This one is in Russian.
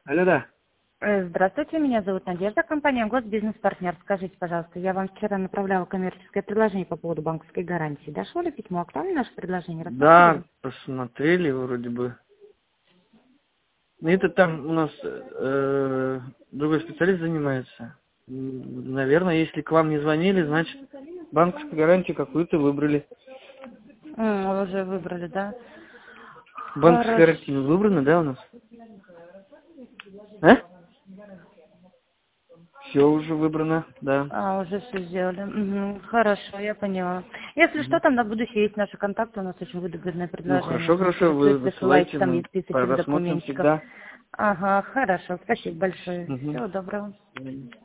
Алло, да. Здравствуйте, меня зовут Надежда, компания Госбизнес-партнер. Скажите, пожалуйста, я вам вчера направляла коммерческое предложение по поводу банковской гарантии. Дошло ли письмо? Актуально наше предложение? Да, Рассмотрели? посмотрели вроде бы. Ну, это там у нас другой специалист занимается. Наверное, если к вам не звонили, значит, банковскую гарантию какую-то выбрали. Вы уже выбрали, да? Банковская Хорошо. гарантия выбрана, да, у нас? А? Все уже выбрано, да. Уже все сделали. Мгм. Хорошо, я поняла. Если что, Мгм. там на будущее есть наши контакты, у нас очень выгодное Ну, предложение. хорошо, Если хорошо, вы интересует, присылайте, высылайте, там мы есть списочек рассмотрим документиков. всегда. Ага, хорошо, спасибо большое. Мгм. Всего доброго.